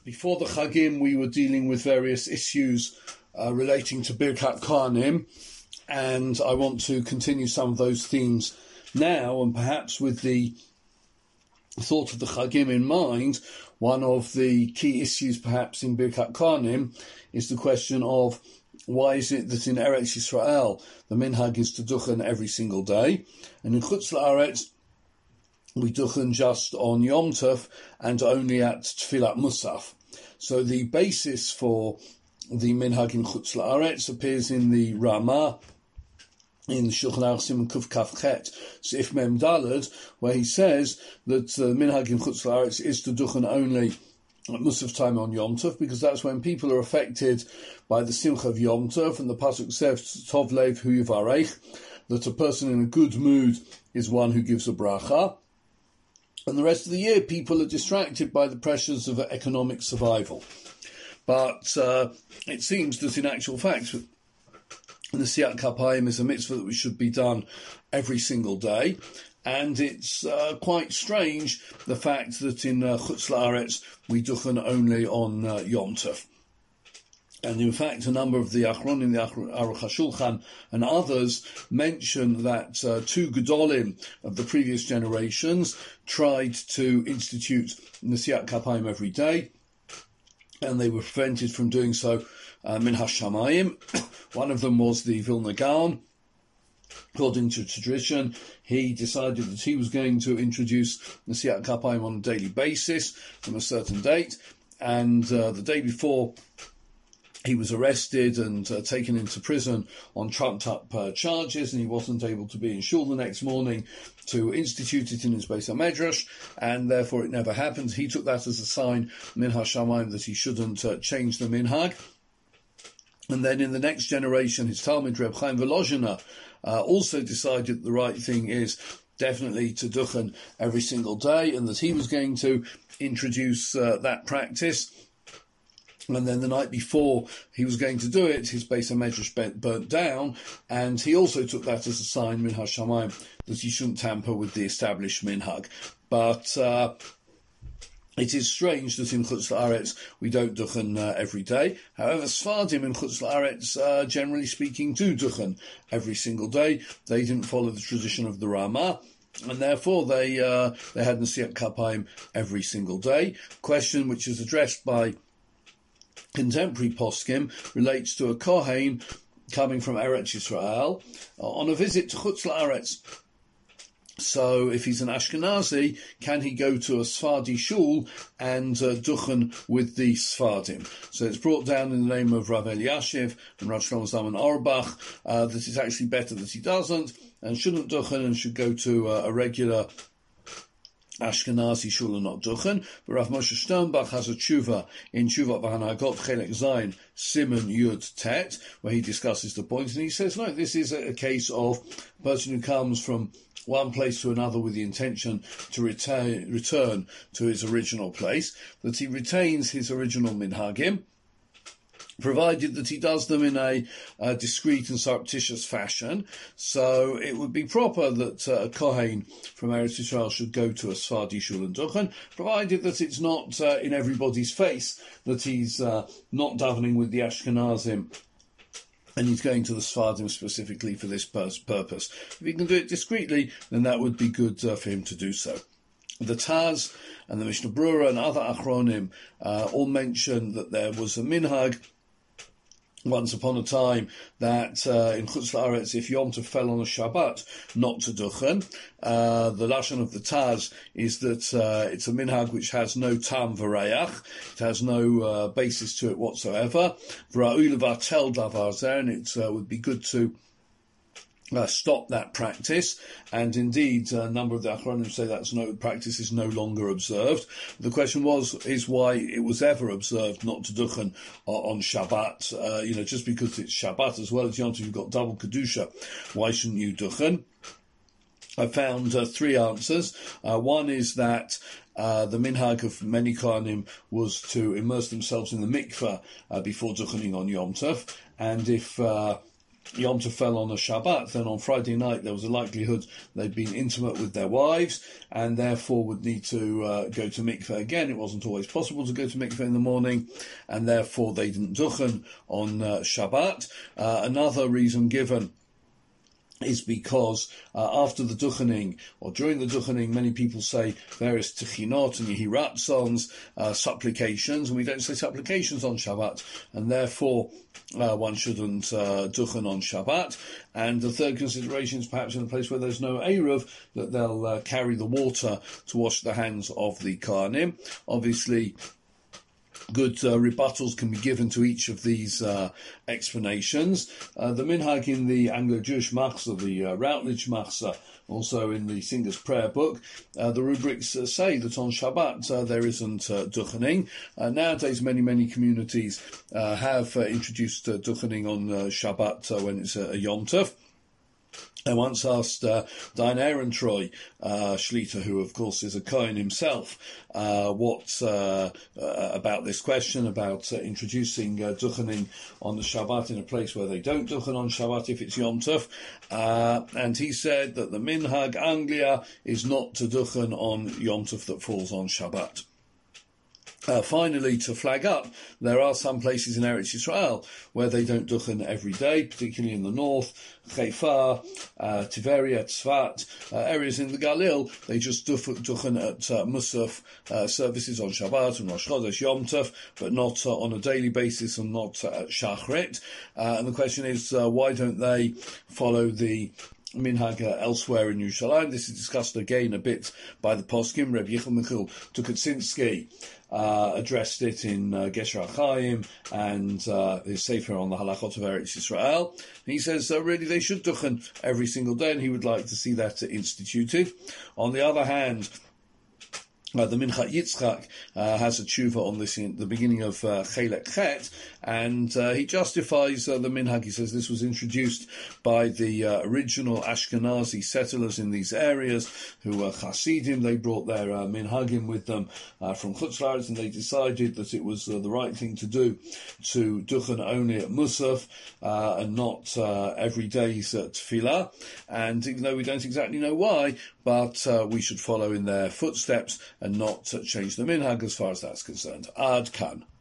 Before the Chagim, we were dealing with various issues relating to Birkat Kohanim, and I want to continue some of those themes now, and perhaps with the thought of the Chagim in mind. One of the key issues perhaps in Birkat Kohanim is the question of why is it that in Eretz Yisrael the minhag is to duchen every single day, and in Chutz La'aretz we duchen just on Yom Tov and only at Tfilat Musaf. So the basis for the minhag in Chutz La'aretz appears in the Ramah, in Shulchan Aruch Siman Kuf Kaf Chet, Seif Mem Daled, where he says that the minhag in Chutz La'aretz is to duchen only at Musaf time on Yom Tov, because that's when people are affected by the Simcha of Yom Tov, and the Pasuk says, Tov Lev Hu Yivarech, that a person in a good mood is one who gives a bracha. And the rest of the year, people are distracted by the pressures of economic survival. But it seems that in actual fact, the Nesiat Kapayim is a mitzvah that we should be done every single day. And it's quite strange, the fact that in Chutz La'aretz we duchen only on Yom Tov. And in fact, a number of the Achronim, the Aruch HaShulchan and others mention that two Gedolim of the previous generations tried to institute Nesiat Kapayim every day, and they were prevented from doing so min hashamayim. One of them was the Vilna Gaon. According to tradition, he decided that he was going to introduce Nesiat Kapayim on a daily basis from a certain date, and the day before he was arrested and taken into prison on trumped-up charges, and he wasn't able to be in shul the next morning to institute it in his Beis HaMedrash, and therefore it never happened. He took that as a sign, min hashamayim, that he shouldn't change the minhag. And then in the next generation, his Talmid Reb Chaim Volozhiner also decided the right thing is definitely to duchen every single day, and that he was going to introduce that practice. And then the night before he was going to do it, his Beis HaMedrash burnt down, and he also took that as a sign, min hashamayim, that he shouldn't tamper with the established minhag. But it is strange that in Chutz La'aretz we don't duchen every day. However, Sfardim in Chutz La'aretz, generally speaking, do duchen every single day. They didn't follow the tradition of the Ramah, and therefore they had Nesiat Kapayim every single day. Question which is addressed by contemporary poskim relates to a Kohen coming from Eretz Yisrael on a visit to Chutz La'aretz. So if he's an Ashkenazi, can he go to a Sfardi shul and duchen with the Sfardim? So it's brought down in the name of Rav Eliashiv and Rav Shlomo Zalman Auerbach that it's actually better that he doesn't and shouldn't duchen and should go to a regular Ashkenazi shul and not duchen. But Rav Moshe Sternbach has a tshuva in Tshuvat V'Hanagot Chelek Zayin Siman Yud Tet, where he discusses the point, and he says, no, this is a case of a person who comes from one place to another with the intention to return to his original place, that he retains his original minhagim, provided that he does them in a discreet and surreptitious fashion. So it would be proper that a Kohen from Eretz Yisrael should go to a Sfardi shul and duchen, provided that it's not in everybody's face that he's not davening with the Ashkenazim and he's going to the Sfardim specifically for this purpose. If he can do it discreetly, then that would be good for him to do so. The Taz and the Mishnah Brura and other Achronim all mention that there was a minhag once upon a time that in Chutz La'aretz, if Yom Tov fell on a Shabbat, not to duchen. The lashon of the Taz is that it's a minhag which has no tam v'rayach, it has no basis to it whatsoever. V'ra'u levatel davar zeh, and it would be good to stop that practice, and indeed a number of the Achronim say practice is no longer observed. The question is why it was ever observed not to duchen on Shabbat. Just because it's Shabbat as well as Yom Tov, you've got double Kedusha, why shouldn't you duchen? I found three answers. One is that the minhag of many Kohanim was to immerse themselves in the mikveh before duchening on Yom Tov, and if Yom Tov fell on a Shabbat, then on Friday night there was a likelihood they'd been intimate with their wives and therefore would need to go to mikveh again. It wasn't always possible to go to mikveh in the morning, and therefore they didn't duchen on Shabbat. Another reason given is because after the duchening, or during the duchening, many people say various techinot and yehiratzons, supplications, and we don't say supplications on Shabbat, and therefore one shouldn't duchen on Shabbat. And the third consideration is perhaps in a place where there's no Eruv, that they'll carry the water to wash the hands of the Kohanim. Obviously, good rebuttals can be given to each of these explanations. The minhag in the Anglo-Jewish Machzor, the Routledge Machzor, also in the Singer's Prayer Book, the rubrics say that on Shabbat there isn't duchening. Nowadays, many communities have introduced duchening on Shabbat when it's a Yom Tov. I once asked Dayan Ehrentreu, Shlita, who of course is a Kohen himself, what about this question about introducing duchening on the Shabbat in a place where they don't duchen on Shabbat if it's Yom Tov, and he said that the minhag Anglia is not to duchen on Yom Tov that falls on Shabbat. Finally, to flag up, there are some places in Eretz Yisrael where they don't duchen every day, particularly in the north, Haifa, Tiberia, Tzfat, areas in the Galil. They just duchen at Musaf services on Shabbat and Rosh Chodesh Yom Tov, but not on a daily basis and not at Shachrit. And the question is, why don't they follow the minhag elsewhere in Yerushalayim? This is discussed again a bit by the poskim. Reb Yichel Michal Tukatsinski addressed it in Gesher HaChaim and his Sefer on the Halachot of Eretz Yisrael. And he says really they should duchen every single day, and he would like to see that instituted. On the other hand, the Mincha Yitzchak has a tshuva on this in the beginning of Chelek Chet, and he justifies the minhag. He says this was introduced by the original Ashkenazi settlers in these areas who were Hasidim. They brought their minhagim with them from Chutz La'aretz, and they decided that it was the right thing to do to duchen only at Musaf and not every day's tefillah. And even though we don't exactly know why, but we should follow in their footsteps and not change the minhag as far as that's concerned. Ad kan.